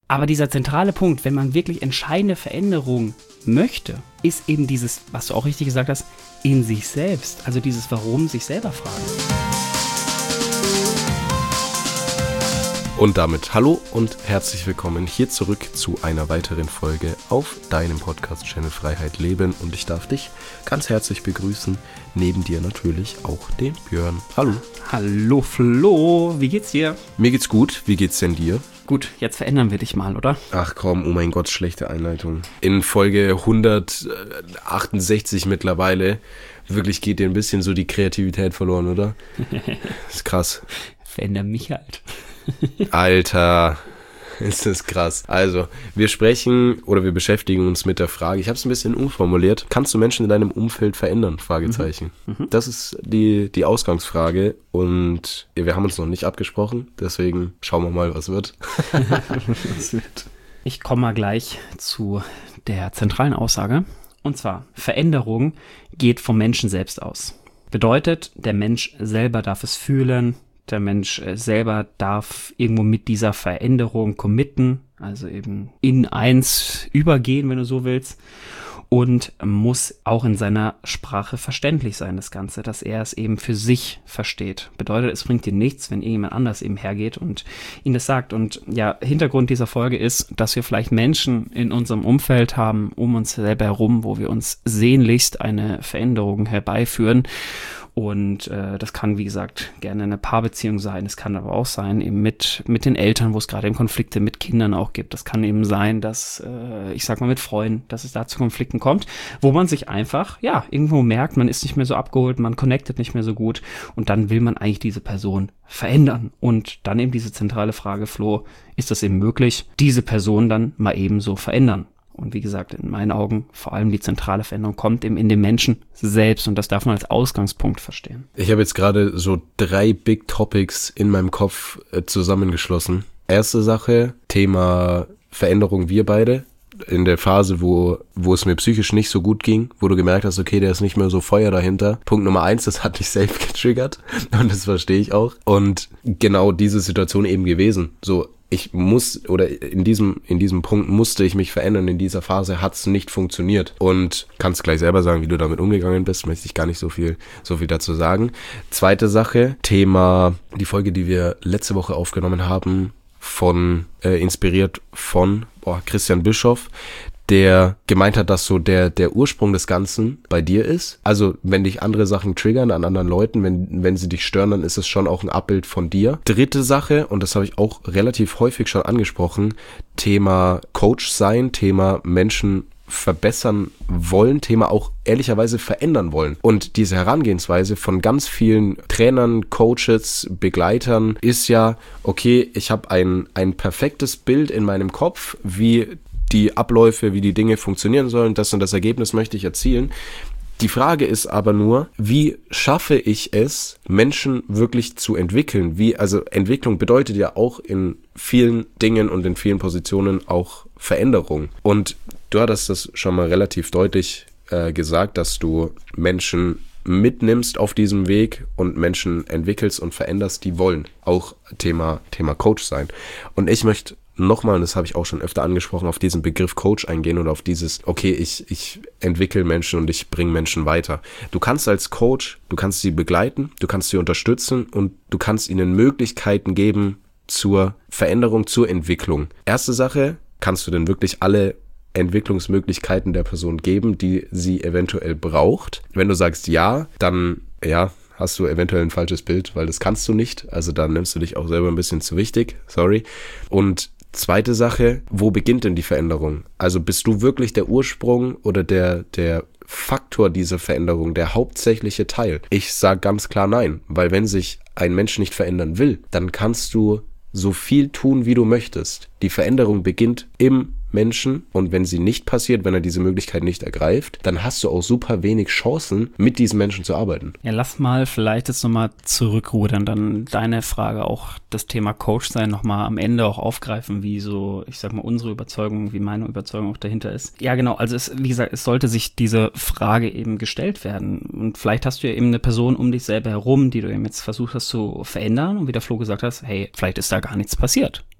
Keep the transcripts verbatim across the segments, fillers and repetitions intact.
Aber dieser zentrale Punkt, wenn man wirklich entscheidende Veränderungen möchte, ist eben dieses, was du auch richtig gesagt hast, in sich selbst. Also dieses Warum sich selber fragen. Und damit hallo und herzlich willkommen hier zurück zu einer weiteren Folge auf deinem Podcast-Channel Freiheit Leben. Und ich darf dich ganz herzlich begrüßen. Neben dir natürlich auch den Björn. Hallo. Hallo Flo, wie geht's dir? Mir geht's gut. Wie geht's denn dir? Gut, jetzt verändern wir dich mal, oder? Ach komm, oh mein Gott, schlechte Einleitung. In Folge hundertachtundsechzig mittlerweile, wirklich geht dir ein bisschen so die Kreativität verloren, oder? Das ist krass. Veränder mich halt. Alter, ist das krass. Also, wir sprechen oder wir beschäftigen uns mit der Frage, ich habe es ein bisschen umformuliert, kannst du Menschen in deinem Umfeld verändern? Fragezeichen. Mhm. Das ist die, die Ausgangsfrage und wir haben uns noch nicht abgesprochen, deswegen schauen wir mal, was wird. Was wird. Ich komme mal gleich zu der zentralen Aussage und zwar, Veränderung geht vom Menschen selbst aus. Bedeutet, der Mensch selber darf es fühlen. Der Mensch selber darf irgendwo mit dieser Veränderung committen, also eben in eins übergehen, wenn du so willst, und muss auch in seiner Sprache verständlich sein, das Ganze, dass er es eben für sich versteht. Bedeutet, es bringt dir nichts, wenn irgendjemand anders eben hergeht und ihm das sagt. Und ja, Hintergrund dieser Folge ist, dass wir vielleicht Menschen in unserem Umfeld haben, um uns selber herum, wo wir uns sehnlichst eine Veränderung herbeiführen. Und äh, das kann, wie gesagt, gerne eine Paarbeziehung sein. Es kann aber auch sein, eben mit mit den Eltern, wo es gerade eben Konflikte mit Kindern auch gibt. Das kann eben sein, dass, äh, ich sag mal, mit Freunden, dass es da zu Konflikten kommt, wo man sich einfach, ja, irgendwo merkt, man ist nicht mehr so abgeholt, man connectet nicht mehr so gut. Und dann will man eigentlich diese Person verändern. Und dann eben diese zentrale Frage, Flo, ist das eben möglich, diese Person dann mal eben so verändern? Und wie gesagt, in meinen Augen vor allem die zentrale Veränderung kommt eben in den Menschen selbst und das darf man als Ausgangspunkt verstehen. Ich habe jetzt gerade so drei Big Topics in meinem Kopf äh, zusammengeschlossen. Erste Sache, Thema Veränderung wir beide. In der Phase, wo wo es mir psychisch nicht so gut ging, wo du gemerkt hast, okay, der ist nicht mehr so Feuer dahinter. Punkt Nummer eins, das hat dich selbst getriggert und das verstehe ich auch. Und genau diese Situation eben gewesen. So, ich muss, oder in diesem in diesem Punkt musste ich mich verändern. In dieser Phase hat es nicht funktioniert. Und kannst gleich selber sagen, wie du damit umgegangen bist. Möchte ich gar nicht so viel so viel dazu sagen. Zweite Sache, Thema, die Folge, die wir letzte Woche aufgenommen haben, von äh, inspiriert von boah, Christian Bischoff, der gemeint hat, dass so der der Ursprung des Ganzen bei dir ist. Also wenn dich andere Sachen triggern an anderen Leuten, wenn wenn sie dich stören, dann ist es schon auch ein Abbild von dir. Dritte Sache, und das habe ich auch relativ häufig schon angesprochen, Thema Coach sein, Thema Menschen verbessern wollen, Thema auch ehrlicherweise verändern wollen. Und diese Herangehensweise von ganz vielen Trainern, Coaches, Begleitern ist ja, okay, ich habe ein ein perfektes Bild in meinem Kopf, wie die Abläufe, wie die Dinge funktionieren sollen, das und das Ergebnis möchte ich erzielen. Die Frage ist aber nur, wie schaffe ich es, Menschen wirklich zu entwickeln? Wie, also Entwicklung bedeutet ja auch in vielen Dingen und in vielen Positionen auch Veränderung. Und du hattest das schon mal relativ deutlich äh, gesagt, dass du Menschen mitnimmst auf diesem Weg und Menschen entwickelst und veränderst, die wollen. Auch Thema, Thema Coach sein. Und ich möchte nochmal, und das habe ich auch schon öfter angesprochen, auf diesen Begriff Coach eingehen oder auf dieses, okay, ich ich entwickle Menschen und ich bringe Menschen weiter. Du kannst als Coach, du kannst sie begleiten, du kannst sie unterstützen und du kannst ihnen Möglichkeiten geben zur Veränderung, zur Entwicklung. Erste Sache, kannst du denn wirklich alle Entwicklungsmöglichkeiten der Person geben, die sie eventuell braucht? Wenn du sagst ja, dann ja, hast du eventuell ein falsches Bild, weil das kannst du nicht. Also da nimmst du dich auch selber ein bisschen zu wichtig, sorry. Und zweite Sache, wo beginnt denn die Veränderung? Also bist du wirklich der Ursprung oder der der Faktor dieser Veränderung, der hauptsächliche Teil? Ich sage ganz klar nein, weil wenn sich ein Mensch nicht verändern will, dann kannst du so viel tun, wie du möchtest. Die Veränderung beginnt im Menschen und wenn sie nicht passiert, wenn er diese Möglichkeit nicht ergreift, dann hast du auch super wenig Chancen, mit diesen Menschen zu arbeiten. Ja, lass mal vielleicht jetzt nochmal zurückrudern, dann deine Frage auch das Thema Coach sein nochmal am Ende auch aufgreifen, wie so, ich sag mal, unsere Überzeugung, wie meine Überzeugung auch dahinter ist. Ja, genau, also es, wie gesagt, es sollte sich diese Frage eben gestellt werden und vielleicht hast du ja eben eine Person um dich selber herum, die du eben jetzt versucht hast zu verändern und wie der Flo gesagt hast, hey, vielleicht ist da gar nichts passiert.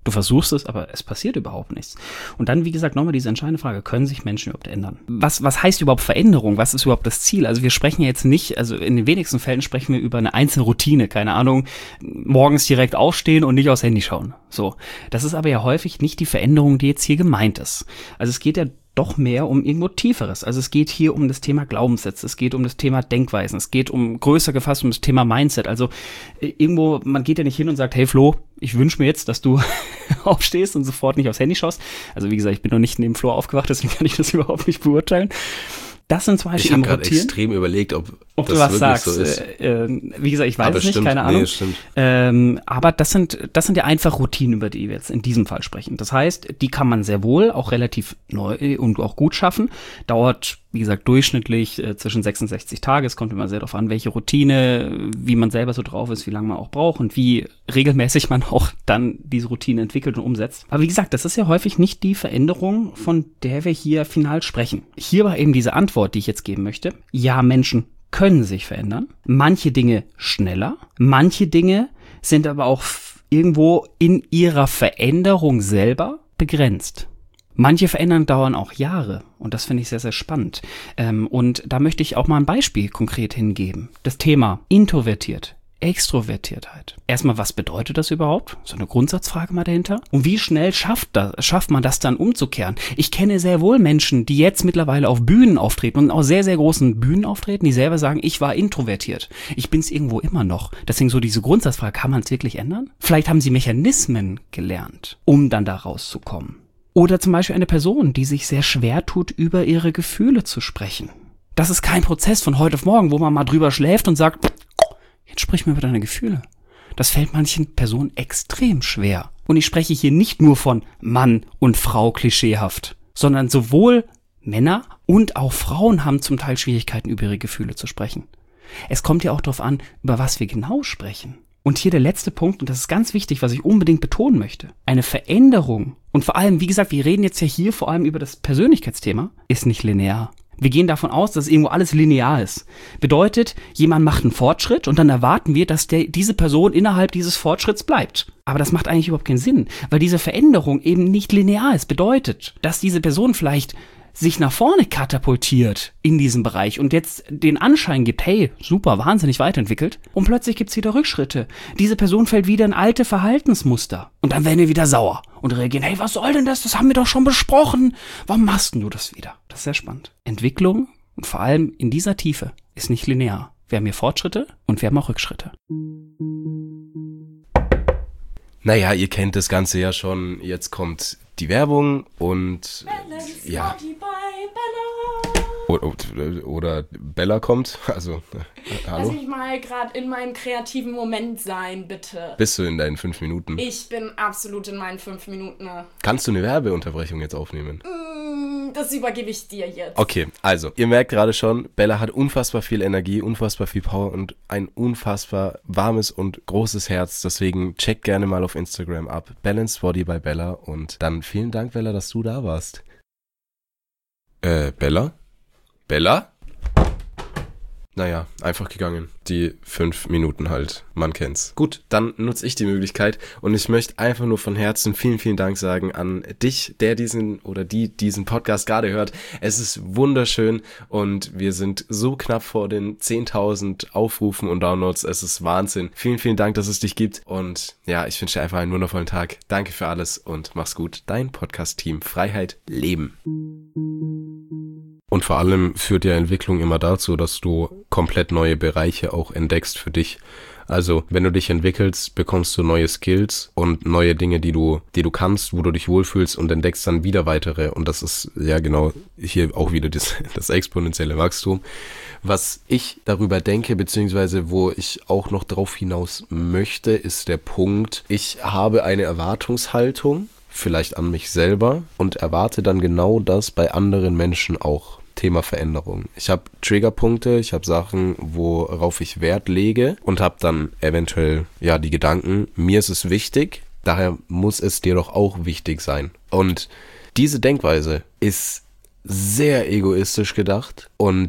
Du versuchst es, aber es passiert überhaupt nichts. Und dann, wie gesagt, nochmal diese entscheidende Frage, können sich Menschen überhaupt ändern? Was, was heißt überhaupt Veränderung? Was ist überhaupt das Ziel? Also wir sprechen ja jetzt nicht, also in den wenigsten Fällen sprechen wir über eine einzelne Routine, keine Ahnung, morgens direkt aufstehen und nicht aufs Handy schauen. So, das ist aber ja häufig nicht die Veränderung, die jetzt hier gemeint ist. Also es geht ja doch mehr um irgendwo Tieferes. Also es geht hier um das Thema Glaubenssätze, es geht um das Thema Denkweisen, es geht um größer gefasst um das Thema Mindset. Also äh, irgendwo, man geht ja nicht hin und sagt, hey Flo, ich wünsche mir jetzt, dass du aufstehst und sofort nicht aufs Handy schaust. Also wie gesagt, ich bin noch nicht neben Flo aufgewacht, deswegen kann ich das überhaupt nicht beurteilen. Das sind zum Beispiel Ich habe gerade extrem überlegt, ob, ob das du was wirklich sagst. so ist. Äh, äh, wie gesagt, ich weiß aber es nicht, stimmt. keine Ahnung. Nee, stimmt. Ähm, aber das sind, das sind ja einfach Routinen, über die wir jetzt in diesem Fall sprechen. Das heißt, die kann man sehr wohl auch relativ neu und auch gut schaffen. Dauert, wie gesagt, durchschnittlich äh, zwischen sechsundsechzig Tage. Es kommt immer sehr darauf an, welche Routine, wie man selber so drauf ist, wie lange man auch braucht und wie regelmäßig man auch dann diese Routine entwickelt und umsetzt. Aber wie gesagt, das ist ja häufig nicht die Veränderung, von der wir hier final sprechen. Hier war eben diese Antwort, die ich jetzt geben möchte. Ja, Menschen können sich verändern. Manche Dinge schneller. Manche Dinge sind aber auch irgendwo in ihrer Veränderung selber begrenzt. Manche Veränderungen dauern auch Jahre und das finde ich sehr, sehr spannend. Ähm, und da möchte ich auch mal ein Beispiel konkret hingeben. Das Thema introvertiert, Extrovertiertheit. Erstmal, was bedeutet das überhaupt? So eine Grundsatzfrage mal dahinter. Und wie schnell schafft, das, schafft man das dann umzukehren? Ich kenne sehr wohl Menschen, die jetzt mittlerweile auf Bühnen auftreten und auf sehr, sehr großen Bühnen auftreten, die selber sagen, ich war introvertiert. Ich bin es irgendwo immer noch. Deswegen so diese Grundsatzfrage, kann man es wirklich ändern? Vielleicht haben sie Mechanismen gelernt, um dann da rauszukommen. Oder zum Beispiel eine Person, die sich sehr schwer tut, über ihre Gefühle zu sprechen. Das ist kein Prozess von heute auf morgen, wo man mal drüber schläft und sagt, jetzt sprich mir über deine Gefühle. Das fällt manchen Personen extrem schwer. Und ich spreche hier nicht nur von Mann und Frau klischeehaft, sondern sowohl Männer und auch Frauen haben zum Teil Schwierigkeiten, über ihre Gefühle zu sprechen. Es kommt ja auch darauf an, über was wir genau sprechen. Und hier der letzte Punkt, und das ist ganz wichtig, was ich unbedingt betonen möchte. Eine Veränderung, und vor allem, wie gesagt, wir reden jetzt ja hier vor allem über das Persönlichkeitsthema, ist nicht linear. Wir gehen davon aus, dass irgendwo alles linear ist. Bedeutet, jemand macht einen Fortschritt und dann erwarten wir, dass der, diese Person innerhalb dieses Fortschritts bleibt. Aber das macht eigentlich überhaupt keinen Sinn, weil diese Veränderung eben nicht linear ist. Bedeutet, dass diese Person vielleicht sich nach vorne katapultiert in diesem Bereich und jetzt den Anschein gibt, hey, super, wahnsinnig weiterentwickelt. Und plötzlich gibt's wieder Rückschritte. Diese Person fällt wieder in alte Verhaltensmuster. Und dann werden wir wieder sauer und reagieren, hey, was soll denn das? Das haben wir doch schon besprochen. Warum machst du das wieder? Das ist sehr spannend. Entwicklung, und vor allem in dieser Tiefe, ist nicht linear. Wir haben hier Fortschritte und wir haben auch Rückschritte. Naja, ihr kennt das Ganze ja schon. Jetzt kommt die Werbung und Balance, ja. Body by Bella. Oder, oder Bella kommt, also äh, hallo. Lass mich mal gerade in meinem kreativen Moment sein, bitte. Bist du in deinen fünf Minuten? Ich bin absolut in meinen fünf Minuten. Kannst du eine Werbeunterbrechung jetzt aufnehmen? Mm, das übergebe ich dir jetzt. Okay, also, ihr merkt gerade schon, Bella hat unfassbar viel Energie, unfassbar viel Power und ein unfassbar warmes und großes Herz. Deswegen checkt gerne mal auf Instagram ab. Balanced Body by Bella. Und dann vielen Dank, Bella, dass du da warst. Äh, Bella? Bella? Naja, einfach gegangen. Die fünf Minuten halt. Man kennt's. Gut, dann nutze ich die Möglichkeit und ich möchte einfach nur von Herzen vielen, vielen Dank sagen an dich, der diesen oder die diesen Podcast gerade hört. Es ist wunderschön und wir sind so knapp vor den zehntausend Aufrufen und Downloads. Es ist Wahnsinn. Vielen, vielen Dank, dass es dich gibt und ja, ich wünsche dir einfach einen wundervollen Tag. Danke für alles und mach's gut. Dein Podcast-Team Freiheit Leben. Und vor allem führt ja Entwicklung immer dazu, dass du komplett neue Bereiche auch entdeckst für dich. Also, wenn du dich entwickelst, bekommst du neue Skills und neue Dinge, die du, die du kannst, wo du dich wohlfühlst und entdeckst dann wieder weitere. Und das ist ja genau hier auch wieder das, das exponentielle Wachstum. Was ich darüber denke, beziehungsweise wo ich auch noch drauf hinaus möchte, ist der Punkt, ich habe eine Erwartungshaltung, vielleicht an mich selber, und erwarte dann genau das bei anderen Menschen auch. Thema Veränderung. Ich habe Triggerpunkte, ich habe Sachen, worauf ich Wert lege und habe dann eventuell ja die Gedanken, mir ist es wichtig, daher muss es dir doch auch wichtig sein. Und diese Denkweise ist sehr egoistisch gedacht und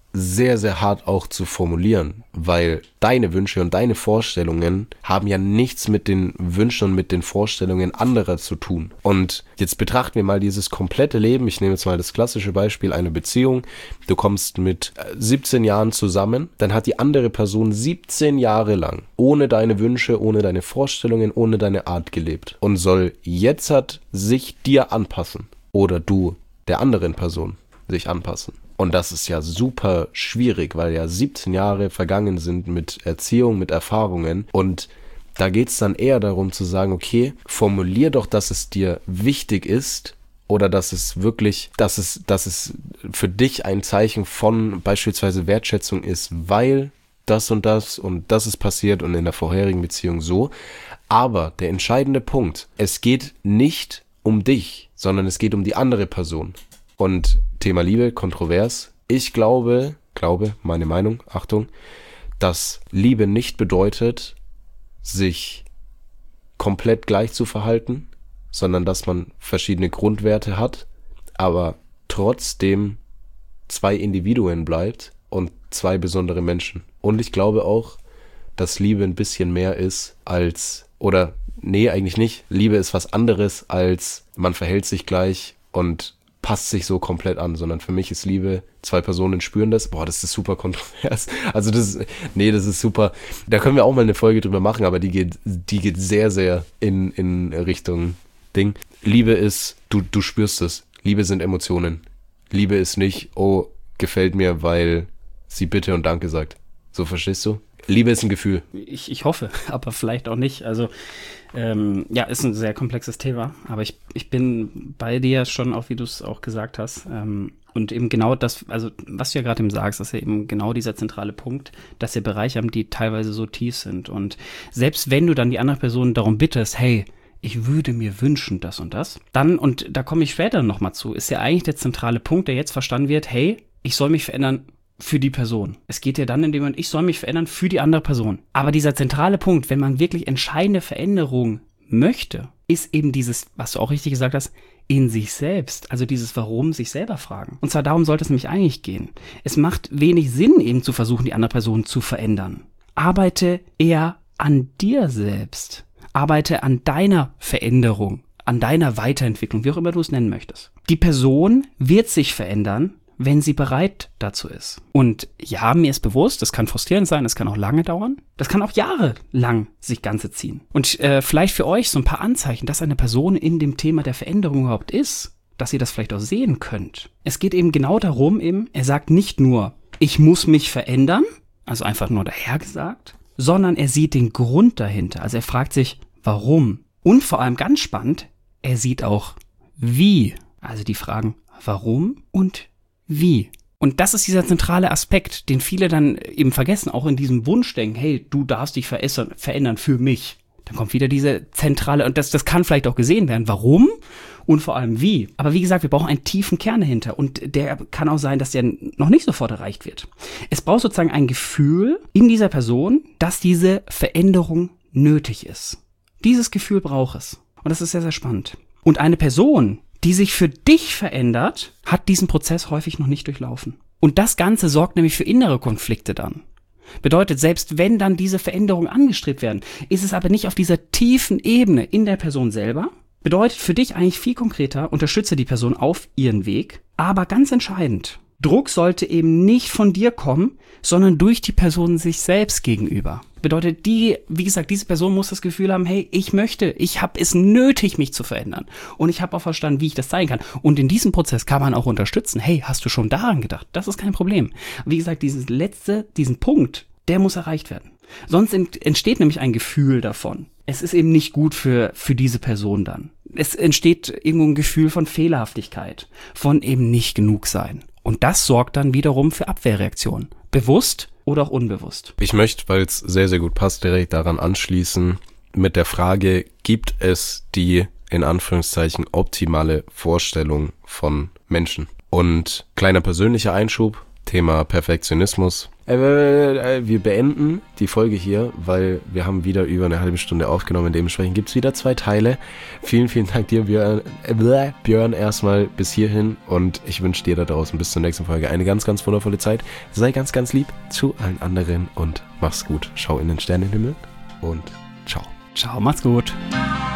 sehr, sehr hart auch zu formulieren, weil deine Wünsche und deine Vorstellungen haben ja nichts mit den Wünschen und mit den Vorstellungen anderer zu tun. Und jetzt betrachten wir mal dieses komplette Leben. Ich nehme jetzt mal das klassische Beispiel, eine Beziehung. Du kommst mit siebzehn Jahren zusammen, dann hat die andere Person siebzehn Jahre lang ohne deine Wünsche, ohne deine Vorstellungen, ohne deine Art gelebt und soll jetzt hat sich dir anpassen oder du der anderen Person sich anpassen. Und das ist ja super schwierig, weil ja siebzehn Jahre vergangen sind mit Erziehung, mit Erfahrungen. Und da geht es dann eher darum zu sagen, okay, formulier doch, dass es dir wichtig ist oder dass es wirklich, dass es, dass es für dich ein Zeichen von beispielsweise Wertschätzung ist, weil das und das und das ist passiert und in der vorherigen Beziehung so. Aber der entscheidende Punkt, es geht nicht um dich, sondern es geht um die andere Person. Und Thema Liebe, kontrovers. Ich glaube, glaube, meine Meinung, Achtung, dass Liebe nicht bedeutet, sich komplett gleich zu verhalten, sondern dass man verschiedene Grundwerte hat, aber trotzdem zwei Individuen bleibt und zwei besondere Menschen. Und ich glaube auch, dass Liebe ein bisschen mehr ist als, oder nee, eigentlich nicht. Liebe ist was anderes als man verhält sich gleich und passt sich so komplett an, sondern für mich ist Liebe, zwei Personen spüren das. Boah, das ist super kontrovers. Also das ist, nee, das ist super. Da können wir auch mal eine Folge drüber machen, aber die geht, die geht sehr, sehr in, in Richtung Ding. Liebe ist, du, du spürst es. Liebe sind Emotionen. Liebe ist nicht, oh, gefällt mir, weil sie Bitte und Danke sagt. So, verstehst du? Liebe ist ein Gefühl. Ich, ich hoffe, aber vielleicht auch nicht. Also ähm, ja, ist ein sehr komplexes Thema, aber ich, ich bin bei dir schon, auch wie du es auch gesagt hast. Ähm, und eben genau das, also was du ja gerade eben sagst, ist ja eben genau dieser zentrale Punkt, dass wir Bereiche haben, die teilweise so tief sind. Und selbst wenn du dann die andere Person darum bittest, hey, ich würde mir wünschen, das und das, dann, und da komme ich später nochmal zu, ist ja eigentlich der zentrale Punkt, der jetzt verstanden wird, hey, ich soll mich verändern für die Person. Es geht ja dann in dem Moment, ich soll mich verändern für die andere Person. Aber dieser zentrale Punkt, wenn man wirklich entscheidende Veränderung möchte, ist eben dieses, was du auch richtig gesagt hast, in sich selbst. Also dieses Warum sich selber fragen. Und zwar darum sollte es nämlich eigentlich gehen. Es macht wenig Sinn, eben zu versuchen, die andere Person zu verändern. Arbeite eher an dir selbst. Arbeite an deiner Veränderung, an deiner Weiterentwicklung, wie auch immer du es nennen möchtest. Die Person wird sich verändern, wenn sie bereit dazu ist. Und ja, mir ist bewusst, das kann frustrierend sein, das kann auch lange dauern. Das kann auch jahrelang sich Ganze ziehen. Und äh, vielleicht für euch so ein paar Anzeichen, dass eine Person in dem Thema der Veränderung überhaupt ist, dass ihr das vielleicht auch sehen könnt. Es geht eben genau darum, eben, er sagt nicht nur, ich muss mich verändern, also einfach nur dahergesagt, sondern er sieht den Grund dahinter. Also er fragt sich, warum? Und vor allem ganz spannend, er sieht auch, wie. Also die Fragen, warum und wie. Und das ist dieser zentrale Aspekt, den viele dann eben vergessen, auch in diesem Wunschdenken, hey, du darfst dich verändern für mich. Dann kommt wieder diese zentrale, und das, das kann vielleicht auch gesehen werden, warum und vor allem wie. Aber wie gesagt, wir brauchen einen tiefen Kern dahinter und der kann auch sein, dass der noch nicht sofort erreicht wird. Es braucht sozusagen ein Gefühl in dieser Person, dass diese Veränderung nötig ist. Dieses Gefühl braucht es. Und das ist sehr, sehr spannend. Und eine Person, die sich für dich verändert, hat diesen Prozess häufig noch nicht durchlaufen. Und das Ganze sorgt nämlich für innere Konflikte dann. Bedeutet, selbst wenn dann diese Veränderungen angestrebt werden, ist es aber nicht auf dieser tiefen Ebene in der Person selber. Bedeutet für dich eigentlich viel konkreter, unterstütze die Person auf ihren Weg. Aber ganz entscheidend, Druck sollte eben nicht von dir kommen, sondern durch die Person sich selbst gegenüber. Bedeutet, die, wie gesagt, diese Person muss das Gefühl haben, hey, ich möchte, ich habe es nötig, mich zu verändern. Und ich habe auch verstanden, wie ich das zeigen kann. Und in diesem Prozess kann man auch unterstützen. Hey, hast du schon daran gedacht? Das ist kein Problem. Wie gesagt, dieses letzte, diesen Punkt, der muss erreicht werden. Sonst entsteht nämlich ein Gefühl davon. Es ist eben nicht gut für, für diese Person dann. Es entsteht irgendwo ein Gefühl von Fehlerhaftigkeit, von eben nicht genug sein. Und das sorgt dann wiederum für Abwehrreaktionen. Bewusst oder auch unbewusst. Ich möchte, weil es sehr, sehr gut passt, direkt daran anschließen mit der Frage, gibt es die, in Anführungszeichen, optimale Vorstellung von Menschen? Und kleiner persönlicher Einschub, Thema Perfektionismus. Äh, wir beenden die Folge hier, weil wir haben wieder über eine halbe Stunde aufgenommen. Dementsprechend gibt es wieder zwei Teile. Vielen, vielen Dank dir, Björn, äh, Björn, erstmal bis hierhin. Und ich wünsche dir da draußen bis zur nächsten Folge eine ganz, ganz wundervolle Zeit. Sei ganz, ganz lieb zu allen anderen und mach's gut. Schau in den Sternenhimmel und ciao. Ciao, macht's gut.